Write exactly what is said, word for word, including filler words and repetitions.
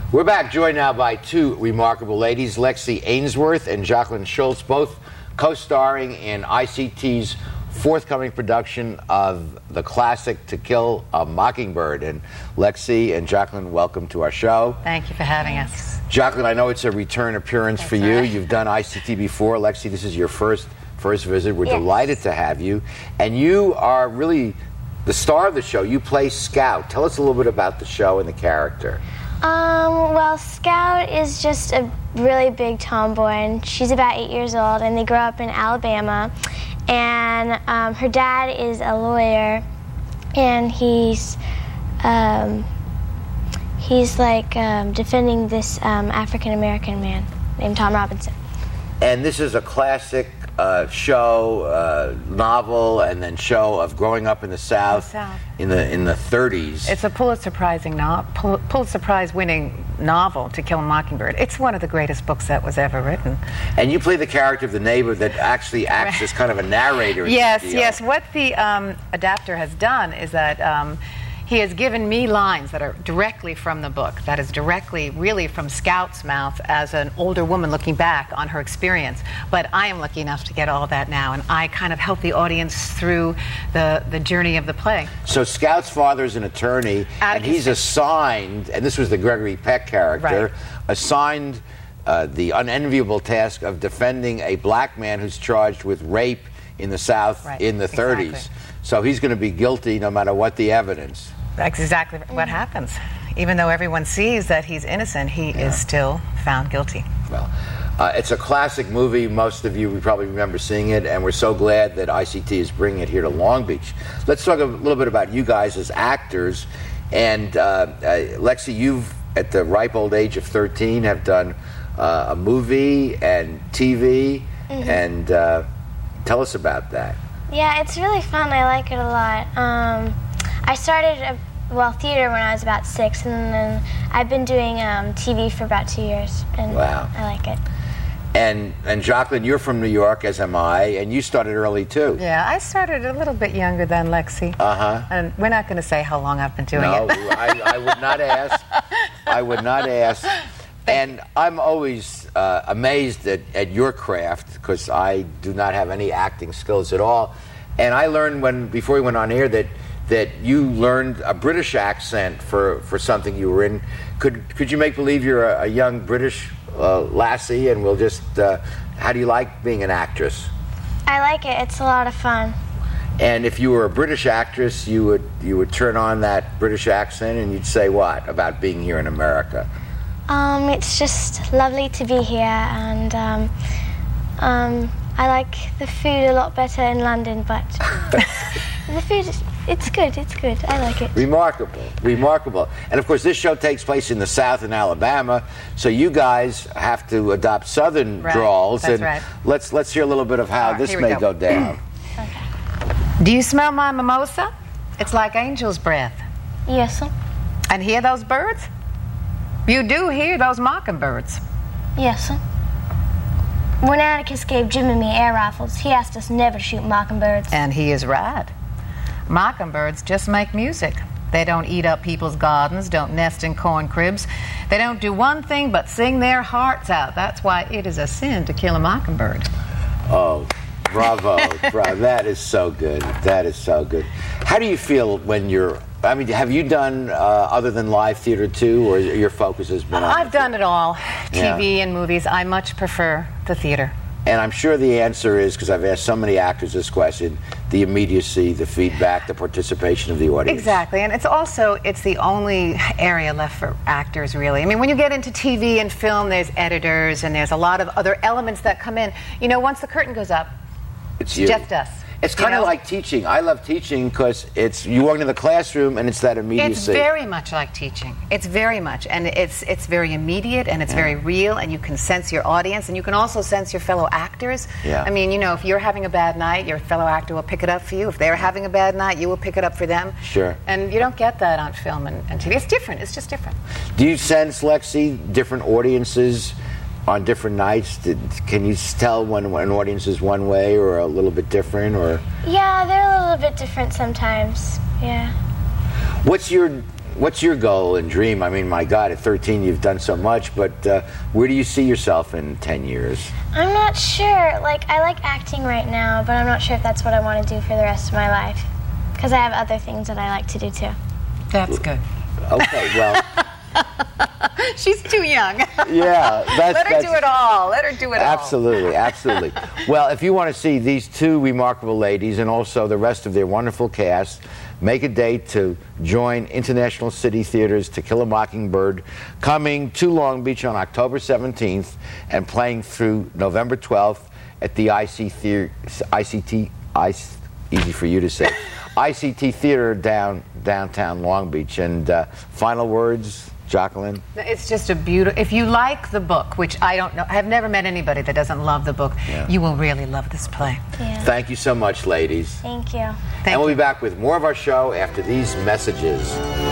We're back, joined now by two remarkable ladies, Lexi Ainsworth and Jacqueline Schultz, both co-starring in I C T's forthcoming production of the classic To Kill a Mockingbird. And Lexi and Jacqueline, welcome to our show. Thank you for having us. Jacqueline, I know it's a return appearance That's for you. right. You've done I C T before. Lexi, this is your first first visit. We're Yes. delighted to have you. And you are really the star of the show. You play Scout. Tell us a little bit about the show and the character. Um, well, Scout is just a really big tomboy, and she's about eight years old, and they grow up in Alabama. And um, her dad is a lawyer, and he's um, he's like um, defending this um, African American man named Tom Robinson. And this is a classic uh, show, uh, novel, and then show of growing up in the South, The South. in the in the thirties. It's a Pulitzer Prize no- Pul- Pulitzer Prize winning novel, To Kill a Mockingbird. It's one of the greatest books that was ever written. And you play the character of the neighbor that actually acts as kind of a narrator. in Yes, the deal. yes. What the um, adapter has done is that um, he has given me lines that are directly from the book, that is directly, really from Scout's mouth as an older woman looking back on her experience. But I am lucky enough to get all that now, and I kind of help the audience through the, the journey of the play. So Scout's father's an attorney, and he's assigned, and this was the Gregory Peck character, Right. assigned uh, the unenviable task of defending a black man who's charged with rape in the South Right, in the exactly. thirties. So he's going to be guilty no matter what the evidence. That's exactly what happens. Even though everyone sees that he's innocent, he Yeah. is still found guilty. Well, uh, it's a classic movie. Most of you we probably remember seeing it, and we're so glad that I C T is bringing it here to Long Beach. Let's talk a little bit about you guys as actors. And uh, uh, Lexi, you've, at the ripe old age of thirteen, have done uh, a movie and T V, Mm-hmm. and uh, tell us about that. Yeah, it's really fun. I like it a lot. Um, I started, uh, well, theater when I was about six, and then I've been doing um, T V for about two years, and Wow. I like it. And and Jacqueline, you're from New York, as am I, and you started early too. Yeah, I started a little bit younger than Lexi. Uh-huh. And we're not going to say how long I've been doing No, it. I, I would not ask. I would not ask. And I'm always uh, amazed at, at your craft, because I do not have any acting skills at all. And I learned when before we went on air that that you learned a British accent for, for something you were in. Could could you make believe you're a, a young British uh, lassie? And we'll just. Uh, how do you like being an actress? I like it. It's a lot of fun. And if you were a British actress, you would you would turn on that British accent and you'd say what about being here in America? Um, it's just lovely to be here, and um, um, I like the food a lot better in London, but the food, is, it's good, it's good. I like it. Remarkable, remarkable. And of course, this show takes place in the South in Alabama, so you guys have to adopt Southern Right, drawls. that's and right. let's let's hear a little bit of how All right, this here we may go. go down. Do you smell my mimosa? It's like angel's breath. Yes, sir. And hear those birds? You do hear those mockingbirds. Yes, sir. When Atticus gave Jim and me air rifles, he asked us never to shoot mockingbirds. And he is right. Mockingbirds just make music. They don't eat up people's gardens, don't nest in corn cribs. They don't do one thing but sing their hearts out. That's why it is a sin to kill a mockingbird. Oh, bravo, bravo. That is so good. That is so good. How do you feel when you're, I mean, have you done uh, other than live theater too, or your focus has been on I've the done it all. Yeah. T V and movies. I much prefer the theater. And I'm sure the answer is, because I've asked so many actors this question, the immediacy, the feedback, the participation of the audience. Exactly, and it's also, it's the only area left for actors, really. I mean, when you get into T V and film, there's editors and there's a lot of other elements that come in. You know, once the curtain goes up, It's you. just us. It's you kind of know? like teaching. I love teaching because it's you walk into the classroom and it's that immediacy. It's very much like teaching. It's very much, and it's it's very immediate, and it's Yeah. very real, and you can sense your audience, and you can also sense your fellow actors. Yeah. I mean, you know, if you're having a bad night, your fellow actor will pick it up for you. If they're having a bad night, you will pick it up for them. Sure. And you don't get that on film and, and T V. It's different. It's just different. Do you sense, Lexi, different audiences on different nights? Did, can you tell when, when an audience is one way or a little bit different? Or Yeah, they're a little bit different sometimes. Yeah. what's your what's your goal and dream? I mean, my God, at thirteen, you've done so much, but uh, where do you see yourself in ten years? I'm not sure. Like, I like acting right now, but I'm not sure if that's what I want to do for the rest of my life. Because I have other things that I like to do, too. That's good. Okay, well... She's too young. Yeah. That's, Let her that's, do it all. Let her do it absolutely, all. Absolutely, absolutely. Well, if you want to see these two remarkable ladies and also the rest of their wonderful cast, make a date to join International City Theater's To Kill a Mockingbird, coming to Long Beach on October seventeenth and playing through November twelfth at the I C Theater, I C T, I, easy for you to say, I C T Theater down downtown Long Beach. And uh, final words, Jacqueline? It's just a beautiful, if you like the book, which I don't know, I've never met anybody that doesn't love the book, yeah. You will really love this play. Yeah. Thank you so much, ladies. Thank you. And Thank we'll you. be back with more of our show after these messages.